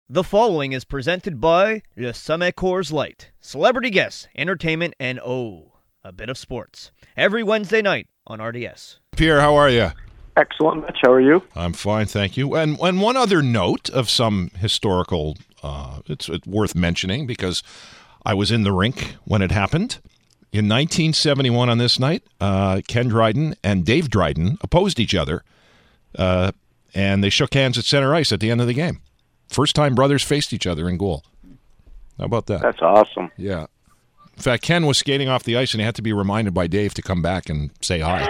The following is presented by Le Sommet Coors Light. Celebrity guests, entertainment, and a bit of sports. Every Wednesday night on RDS. Pierre, how are you? Excellent, Mitch. How are you? I'm fine, thank you. And one other note of some historical, it's worth mentioning because I was in the rink when it happened. In 1971 on this night, Ken Dryden and Dave Dryden opposed each other, and they shook hands at center ice at the end of the game. First time brothers faced each other in goal. How about that? That's awesome. Yeah. In fact, Ken was skating off the ice, and he had to be reminded by Dave to come back and say hi.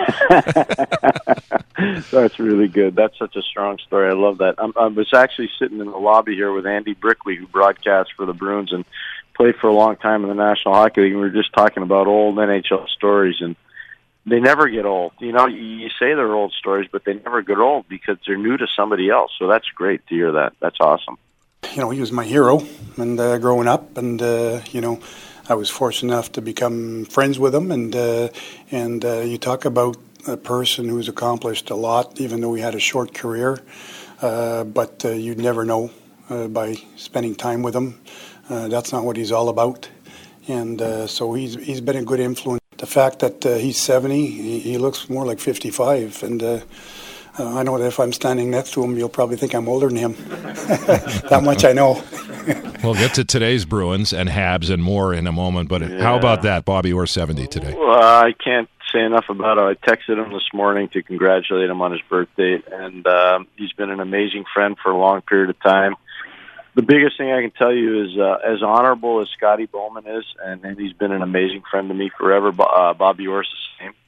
That's really good. That's such a strong story. I love that. I was actually sitting in the lobby here with Andy Brickley, who broadcasts for the Bruins and played for a long time in the National Hockey League. And we were just talking about old NHL stories, and they never get old. You know, you say they're old stories, but they never get old because they're new to somebody else. So that's great to hear that. That's awesome. You know, he was my hero and growing up, and you know, I was fortunate enough to become friends with him. And you talk about a person who's accomplished a lot, even though he had a short career. But you'd never know by spending time with him. That's not what he's all about. And so he's been a good influence. The fact that he's 70, he looks more like 55, and I know that if I'm standing next to him, you'll probably think I'm older than him. That much I know. We'll get to today's Bruins and Habs and more in a moment, but How about that, Bobby Orr 70 today? Well, I can't say enough about it. I texted him this morning to congratulate him on his birthday, and he's been an amazing friend for a long period of time. The biggest thing I can tell you is, as honorable as Scotty Bowman is, and he's been an amazing friend to me forever, Bobby Orr's the same.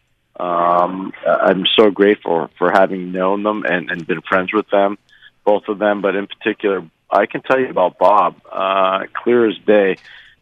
I'm so grateful for having known them and been friends with them, both of them. But in particular, I can tell you about Bob, clear as day.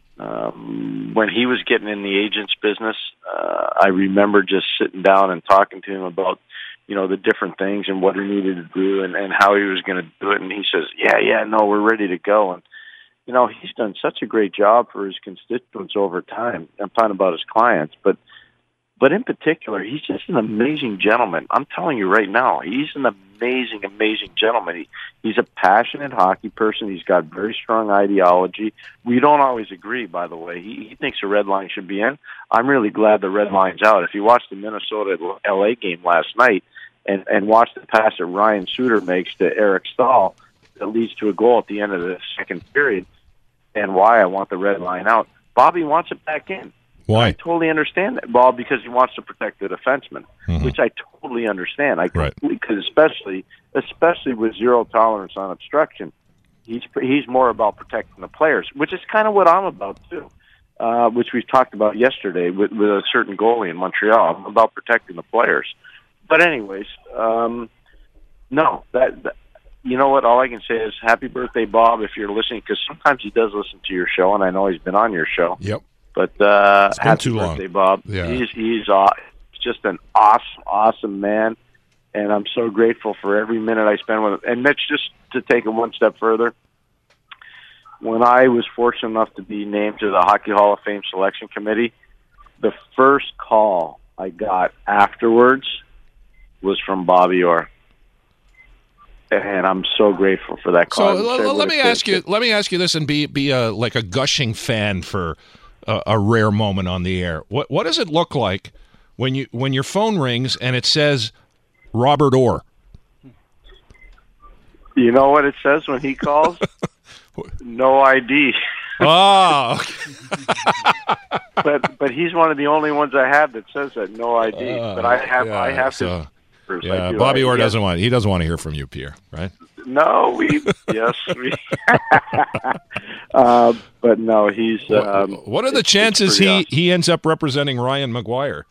When he was getting in the agent's business, I remember just sitting down and talking to him about, you know, the different things and what he needed to do and how he was going to do it. And he says, no, we're ready to go. And, you know, he's done such a great job for his constituents over time. I'm talking about his clients, but in particular, he's just an amazing gentleman. I'm telling you right now, he's an amazing, amazing gentleman. He's a passionate hockey person. He's got very strong ideology. We don't always agree, by the way. He thinks the red line should be in. I'm really glad the red line's out. If you watched the Minnesota-LA game last night and watched the pass that Ryan Suter makes to Eric Stahl that leads to a goal at the end of the second period, and why I want the red line out, Bobby wants it back in. Why? I totally understand that, Bob, because he wants to protect the defenseman, which I totally understand. Because especially with zero tolerance on obstruction, he's more about protecting the players, which is kind of what I'm about too, which we talked about yesterday with a certain goalie in Montreal. I'm about protecting the players. But anyways, no, that you know what? All I can say is happy birthday, Bob, if you're listening, because sometimes he does listen to your show, and I know he's been on your show. Yep. But happy birthday, Bob. Yeah. He's just an awesome man, and I'm so grateful for every minute I spend with him. And Mitch, just to take it one step further, when I was fortunate enough to be named to the Hockey Hall of Fame selection committee, the first call I got afterwards was from Bobby Orr. And I'm so grateful for that call. So let me ask you this, and be like a gushing fan for a rare moment on the air. What does it look like when your phone rings and it says Robert Orr? You know what it says when he calls? No ID. Oh. but he's one of the only ones I have that says that, no ID. But I have so, to. Yeah, Bobby Orr doesn't want to hear from you, Pierre, right? No, but no, he's. What are the chances he ends up representing Ryan Maguire?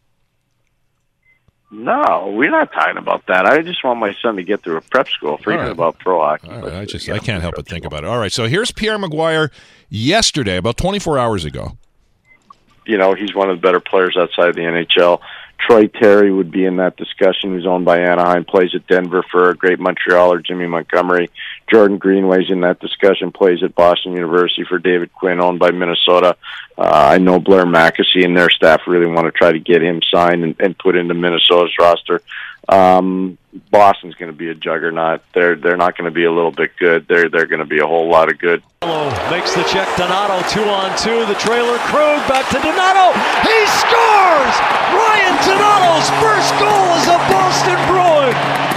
No, we're not talking about that. I just want my son to get through a prep school. Forget about pro hockey. All right. I can't help but think about it. All right, so here's Pierre Maguire yesterday, about 24 hours ago. You know, he's one of the better players outside the NHL. Troy Terry would be in that discussion, who's owned by Anaheim, plays at Denver for a great Montrealer, Jimmy Montgomery. Jordan Greenway's in that discussion, plays at Boston University for David Quinn, owned by Minnesota. I know Blair McAsee and their staff really want to try to get him signed and put into Minnesota's roster. Boston's going to be a juggernaut. They're not going to be a little bit good. They're going to be a whole lot of good. Makes the check. Donato 2-on-2. The trailer. Krug back to Donato. He scores! Ryan Donato's first goal as a Boston Bruin.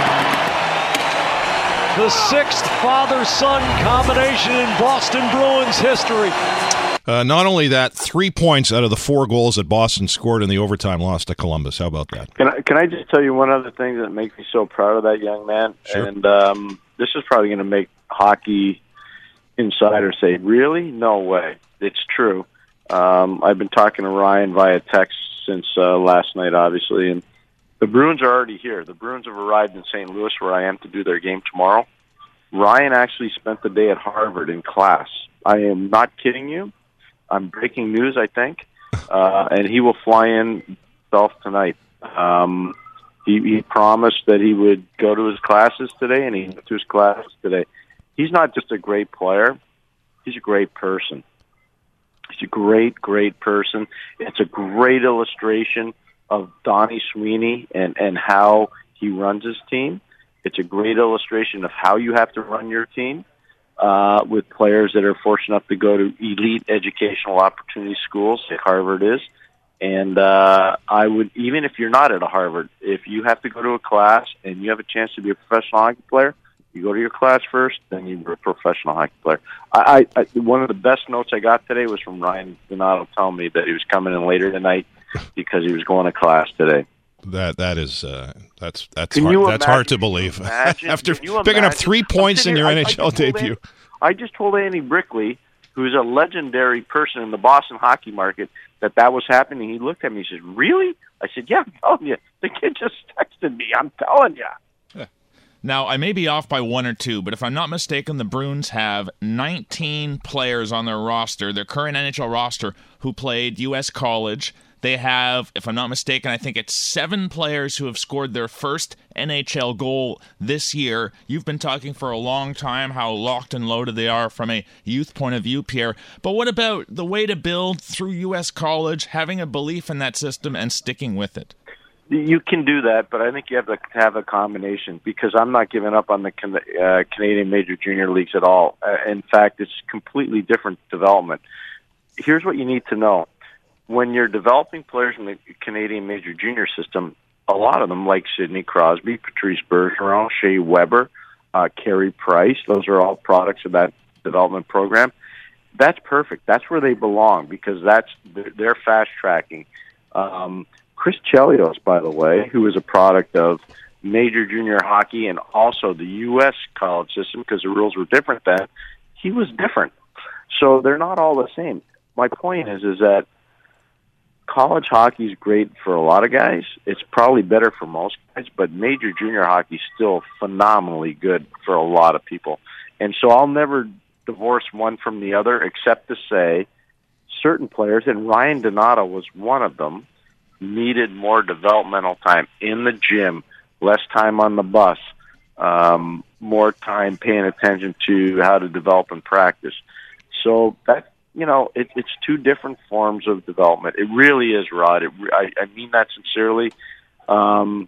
The sixth father-son combination in Boston Bruins history. Not only that, 3 points out of the 4 goals that Boston scored in the overtime loss to Columbus. How about that? Can I just tell you one other thing that makes me so proud of that young man? Sure. And this is probably going to make hockey insiders say, really? No way. It's true. I've been talking to Ryan via text since last night, obviously, and the Bruins are already here. The Bruins have arrived in St. Louis, where I am to do their game tomorrow. Ryan actually spent the day at Harvard in class. I am not kidding you. I'm breaking news, I think, and he will fly in himself tonight. He promised that he would go to his classes today, and he went to his classes today. He's not just a great player. He's a great person. He's a great, great person. It's a great illustration of Donnie Sweeney and how he runs his team. It's a great illustration of how you have to run your team with players that are fortunate enough to go to elite educational opportunity schools like Harvard is. And I would, even if you're not at a Harvard, if you have to go to a class and you have a chance to be a professional hockey player, you go to your class first, then you're a professional hockey player. I one of the best notes I got today was from Ryan Donato telling me that he was coming in later tonight because he was going to class today. That's hard to believe. After picking up 3 points in your NHL debut. I just told Andy Brickley, who's a legendary person in the Boston hockey market, that was happening. He looked at me and he said, "Really?" I said, "Yeah, I'm telling you. The kid just texted me. I'm telling you." Now, I may be off by 1 or 2, but if I'm not mistaken, the Bruins have 19 players on their roster, their current NHL roster, who played U.S. college. They have, if I'm not mistaken, I think it's 7 players who have scored their first NHL goal this year. You've been talking for a long time how locked and loaded they are from a youth point of view, Pierre. But what about the way to build through U.S. college, having a belief in that system and sticking with it? You can do that, but I think you have to have a combination because I'm not giving up on the Canadian Major Junior Leagues at all. In fact, it's completely different development. Here's what you need to know. When you're developing players in the Canadian Major Junior system, a lot of them, like Sidney Crosby, Patrice Bergeron, Shea Weber, Carey Price, those are all products of that development program. That's perfect. That's where they belong because they're fast-tracking. Chris Chelios, by the way, who is a product of major junior hockey and also the U.S. college system because the rules were different then, he was different. So they're not all the same. My point is that college hockey is great for a lot of guys. It's probably better for most guys, but major junior hockey is still phenomenally good for a lot of people. And so I'll never divorce one from the other except to say certain players, and Ryan Donato was one of them, needed more developmental time in the gym, less time on the bus, more time paying attention to how to develop and practice. So that, it's 2 different forms of development. It really is, Rod. I mean that sincerely. I'm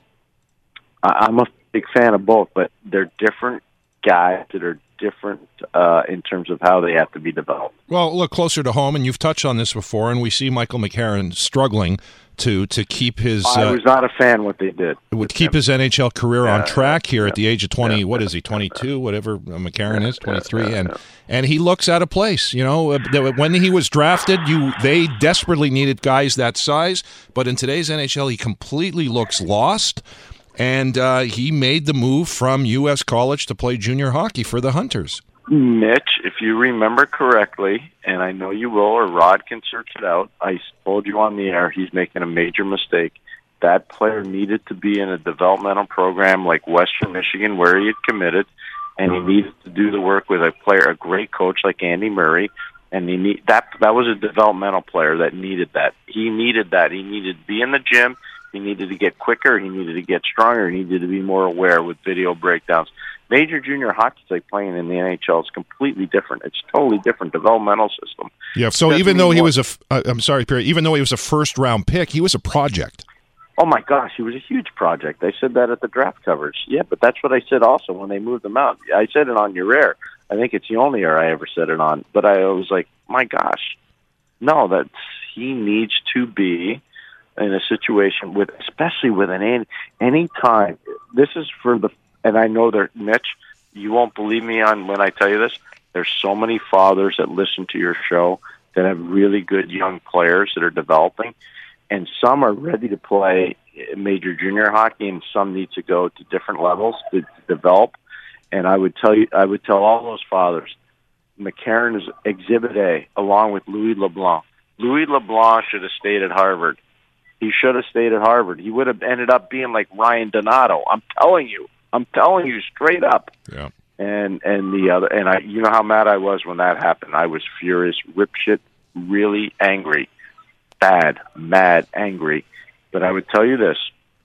a big fan of both, but they're different guys that are different in terms of how they have to be developed. Well, look closer to home, and you've touched on this before, and we see Michael McCarron struggling to keep his... I was not a fan what they did. Would keep his NHL career on track here at the age of 20, what is he, 22, whatever McCarron is, 23, and he looks out of place. When he was drafted, they desperately needed guys that size, but in today's NHL, he completely looks lost, and he made the move from U.S. college to play junior hockey for the Hunters. Mitch, if you remember correctly, and I know you will, or Rod can search it out, I told you on the air he's making a major mistake. That player needed to be in a developmental program like Western Michigan where he had committed, and he needed to do the work with a great coach like Andy Murray, and that was a developmental player that needed that. He needed that. He needed to be in the gym. He needed to get quicker. He needed to get stronger. He needed to be more aware with video breakdowns. Major junior hockey is like playing in the NHL. It's completely different. It's totally different developmental system. Yeah. So even though he was I'm sorry, Pierre. Even though he was a first-round pick, he was a project. Oh my gosh, he was a huge project. I said that at the draft coverage. Yeah, but that's what I said also when they moved him out. I said it on your air. I think it's the only air I ever said it on. But I was like, my gosh, no, he needs to be in a situation with, especially with any time. This is for and I know that, Mitch, you won't believe me when I tell you this. There's so many fathers that listen to your show that have really good young players that are developing. And some are ready to play major junior hockey, and some need to go to different levels to develop. And I would tell all those fathers, McCarron is Exhibit A, along with Louis LeBlanc. Louis LeBlanc should have stayed at Harvard. He should have stayed at Harvard. He would have ended up being like Ryan Donato. I'm telling you straight up. Yeah. And the other, and you know how mad I was when that happened. I was furious, ripshit, really angry. Bad, mad, angry. But I would tell you this,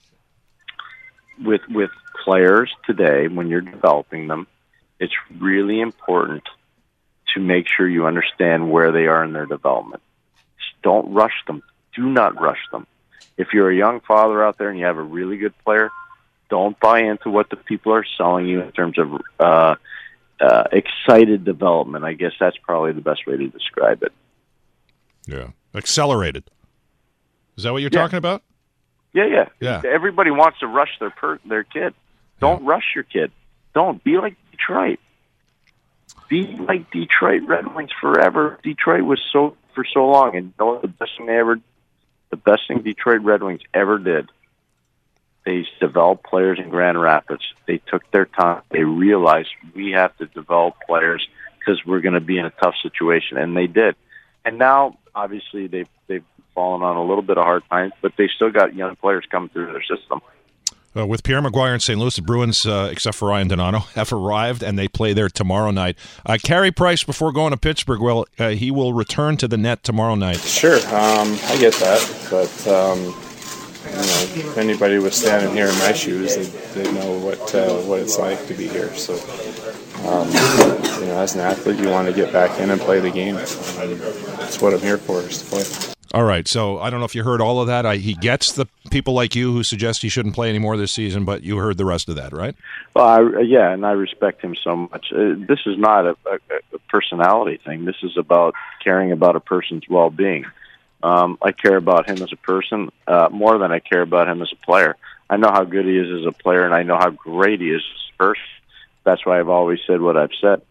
with players today, when you're developing them, it's really important to make sure you understand where they are in their development. Just don't rush them. Do not rush them. If you're a young father out there and you have a really good player, don't buy into what the people are selling you in terms of excited development. I guess that's probably the best way to describe it. Yeah. Accelerated. Is that what you're talking about? Yeah. Everybody wants to rush their kid. Don't rush your kid. Don't. Be like Detroit. Be like Detroit Red Wings forever. Detroit was for so long, and you know the best thing Detroit Red Wings ever did. They developed players in Grand Rapids. They took their time. They realized we have to develop players because we're going to be in a tough situation, and they did. And now, obviously, they've fallen on a little bit of hard times, but they still got young players coming through their system. With Pierre Maguire in St. Louis, the Bruins, except for Ryan Donato, have arrived, and they play there tomorrow night. Carey Price, before going to Pittsburgh, he will return to the net tomorrow night. Sure, I get that, but if anybody was standing here in my shoes, they know what it's like to be here. So, as an athlete, you want to get back in and play the game. That's what I'm here for, is to play. All right, so I don't know if you heard all of that. He gets the people like you who suggest he shouldn't play anymore this season, but you heard the rest of that, right? Well, and I respect him so much. This is not a personality thing. This is about caring about a person's well-being. I care about him as a person more than I care about him as a player. I know how good he is as a player, and I know how great he is as a person. That's why I've always said what I've said.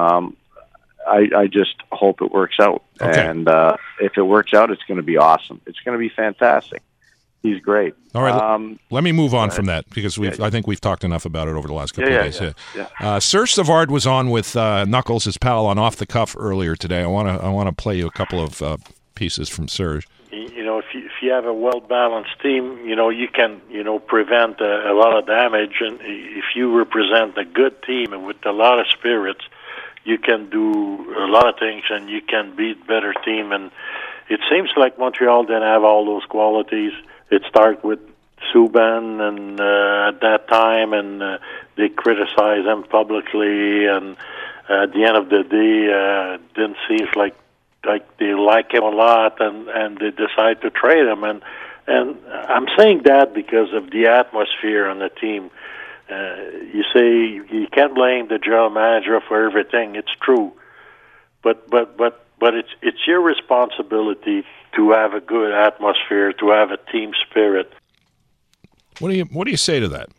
I just hope it works out. Okay. And if it works out, it's going to be awesome. It's going to be fantastic. He's great. All right, let me move on from that because I think we've talked enough about it over the last couple of days. Serge Savard was on with Knuckles, his pal, on Off the Cuff earlier today. I want to play you a couple of pieces from Serge. If you have a well-balanced team, you can, prevent a lot of damage. And if you represent a good team with a lot of spirits, you can do a lot of things and you can beat better team. And it seems like Montreal didn't have all those qualities. It started with Subban and at that time, and they criticized him publicly. And at the end of the day, didn't seem like they like him a lot, and they decide to trade him. And I'm saying that because of the atmosphere on the team. You say you can't blame the general manager for everything. It's true, but it's your responsibility to have a good atmosphere, to have a team spirit. What do you say to that?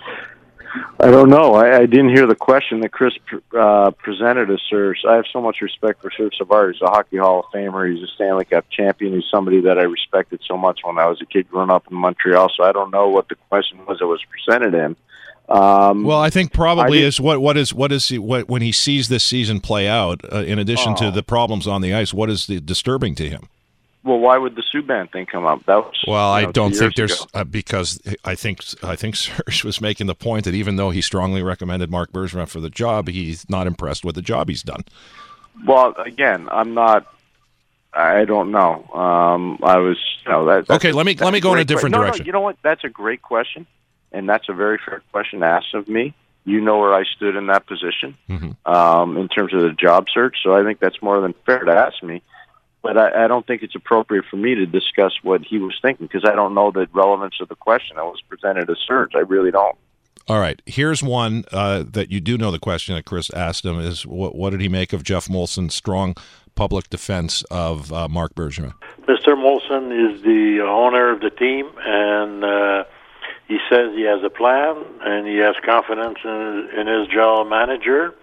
I don't know. I didn't hear the question that Chris presented to Serge. I have so much respect for Serge Savard. He's a Hockey Hall of Famer. He's a Stanley Cup champion. He's somebody that I respected so much when I was a kid growing up in Montreal. So I don't know what the question was that was presented to him. Well, I think probably when he sees this season play out, in addition to the problems on the ice, what is disturbing to him? Well, why would the Subban thing come up? That was I don't think there's because I think Serge was making the point that even though he strongly recommended Marc Bergevin for the job, he's not impressed with the job he's done. Well, again, I'm not. I don't know. I was. Okay, let me go in a different direction. No, you know what? That's a great question, and that's a very fair question to ask of me. You know where I stood in that position in terms of the job search, so I think that's more than fair to ask me. But I don't think it's appropriate for me to discuss what he was thinking because I don't know the relevance of the question that was presented to Serge. I really don't. All right. Here's one that you do know the question that Chris asked him is what did he make of Jeff Molson's strong public defense of Marc Bergevin? Mr. Molson is the owner of the team, and he says he has a plan, and he has confidence in his general manager.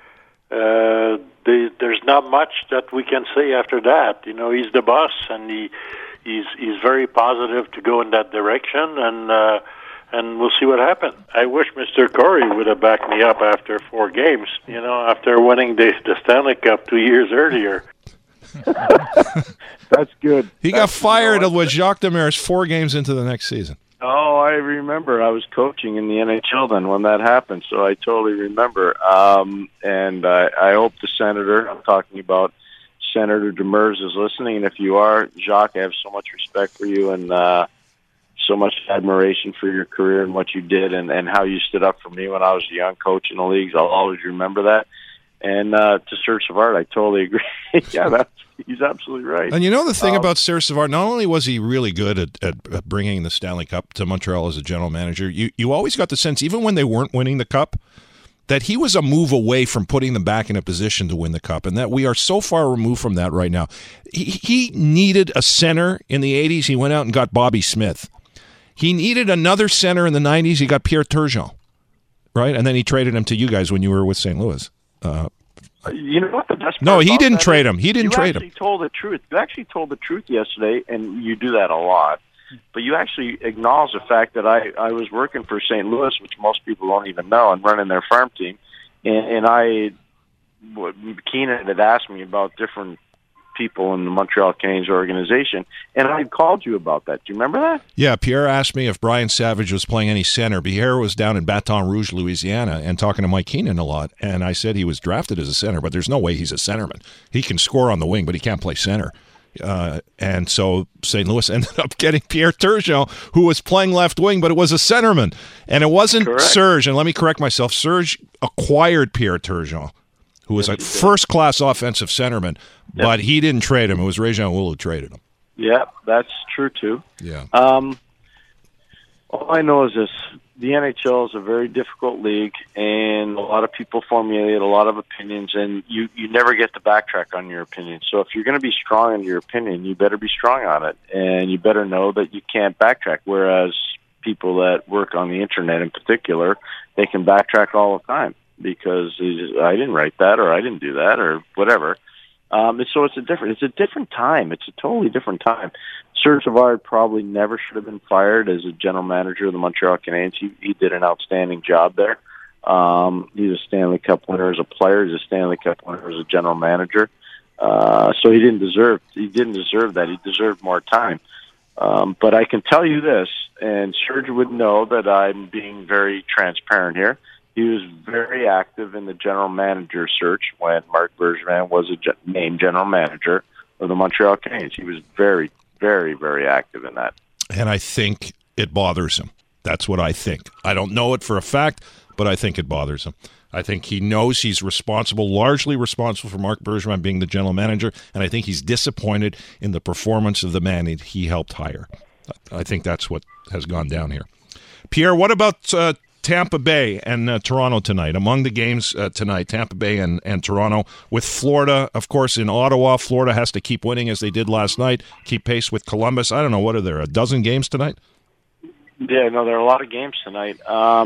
There's not much that we can say after that. You know, he's the boss, and he's very positive to go in that direction, and we'll see what happens. I wish Mr. Corey would have backed me up after 4 games, you know, after winning the Stanley Cup 2 years earlier. That's good. He got fired with Jacques Demers 4 games into the next season. Oh, I remember. I was coaching in the NHL then when that happened, so I totally remember. And I hope the Senator, I'm talking about Senator Demers, is listening. And if you are, Jacques, I have so much respect for you and so much admiration for your career and what you did and how you stood up for me when I was a young coach in the leagues. I'll always remember that. And to Serge Savard, I totally agree. Yeah, he's absolutely right. And you know the thing about Serge Savard, not only was he really good at bringing the Stanley Cup to Montreal as a general manager, you always got the sense, even when they weren't winning the Cup, that he was a move away from putting them back in a position to win the Cup, and that we are so far removed from that right now. He needed a center in the 80s. He went out and got Bobby Smith. He needed another center in the 90s. He got Pierre Turgeon, right? And then he traded him to you guys when you were with St. Louis. You know what the best part No, he about didn't that trade is? him. He didn't trade him. You actually told the truth. You actually told the truth yesterday, and you do that a lot. But you actually acknowledged the fact that I was working for St. Louis, which most people don't even know, and running their farm team. And Keenan had asked me about different people in the Montreal Canadiens organization, and I called you about that. Do you remember that? Yeah, Pierre asked me if Brian Savage was playing any center. Pierre was down in Baton Rouge, Louisiana, and talking to Mike Keenan a lot, and I said he was drafted as a center, but there's no way he's a centerman. He can score on the wing, but he can't play center. And so St. Louis ended up getting Pierre Turgeon, who was playing left wing, but it was a centerman. And it wasn't Correct. Serge, and let me correct myself, Serge acquired Pierre Turgeon, who was a first-class offensive centerman, but he didn't trade him. It was Réjean Houle who traded him. Yeah, that's true, too. Yeah. All I know is this. The NHL is a very difficult league, and a lot of people formulate a lot of opinions, and you never get to backtrack on your opinion. So if you're going to be strong in your opinion, you better be strong on it, and you better know that you can't backtrack, whereas people that work on the Internet in particular, they can backtrack all the time because I didn't write that or I didn't do that or whatever. So it's a different time. It's a totally different time. Serge Savard probably never should have been fired as a general manager of the Montreal Canadiens. He did an outstanding job there. He's a Stanley Cup winner as a player. He's a Stanley Cup winner as a general manager. So he didn't deserve that. He deserved more time. But I can tell you this, and Serge would know that I'm being very transparent here. He was very active in the general manager search when Marc Bergevin was named general manager of the Montreal Canadiens. He was very, very, very active in that. And I think it bothers him. That's what I think. I don't know it for a fact, but I think it bothers him. I think he knows he's largely responsible for Marc Bergevin being the general manager, and I think he's disappointed in the performance of the man he helped hire. I think that's what has gone down here. Pierre, what about Tampa Bay and Toronto tonight? Among the games tonight, Tampa Bay and Toronto, with Florida, of course, in Ottawa. Florida has to keep winning as they did last night, keep pace with Columbus. I don't know, what are there, a dozen games tonight? Yeah, no, there are a lot of games tonight.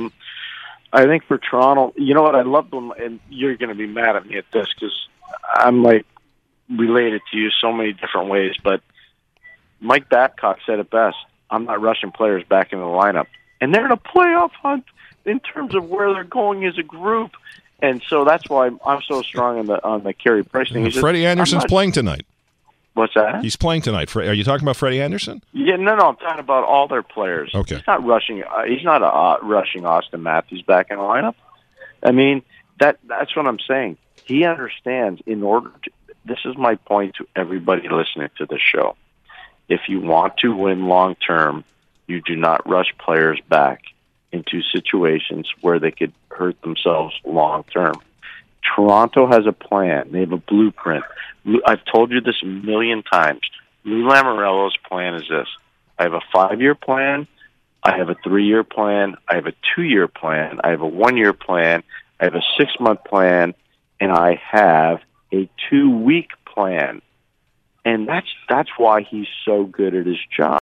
I think for Toronto, you know what, I love them, and you're going to be mad at me at this because I'm like related to you so many different ways, but Mike Babcock said it best. I'm not rushing players back into the lineup. And they're in a playoff hunt in terms of where they're going as a group. And so that's why I'm so strong on the Carey Price thing. Freddie Anderson's playing tonight. What's that? He's playing tonight. Are you talking about Freddie Anderson? Yeah, no, I'm talking about all their players. Okay. He's not rushing. He's not rushing Austin Matthews back in the lineup. I mean, that's what I'm saying. He understands. This is my point to everybody listening to this show. If you want to win long term, you do not rush players back into situations where they could hurt themselves long term. Toronto has a plan. They have a blueprint. I've told you this a million times. Lou Lamoriello's plan is this. I have a 5-year plan. I have a 3-year plan. I have a 2-year plan. I have a 1-year plan. I have a 6-month plan. And I have a 2-week plan. And that's why he's so good at his job.